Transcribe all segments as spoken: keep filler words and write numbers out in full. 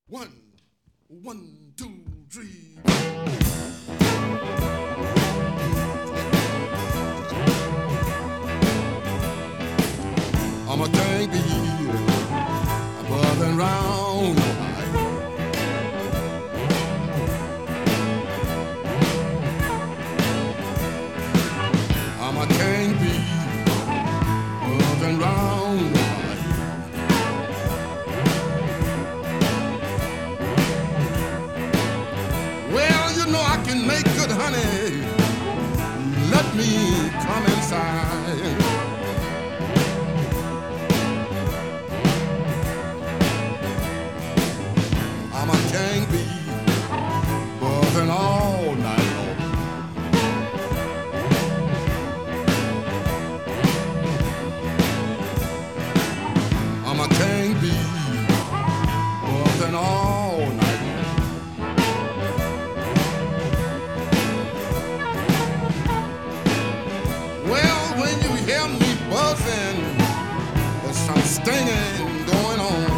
One, one, two, three. I'm a can't be above and round nobody. I'm a can't be above and round nobody. Well, you know I can make good honey. Let me come inside. I'm a can't be buzzing all night long. I'm a can't be buzzing all night long. Well, when you hear me buzzing, there's some stinging going on.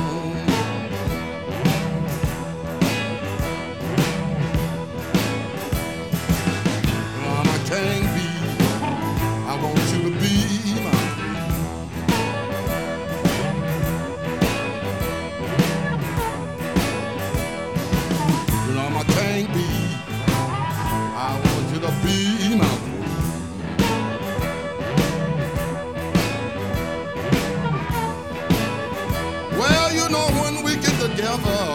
Can't be. I want you to be my friend. You know I can't be. I want you to be my friend. Well, you know when we get together,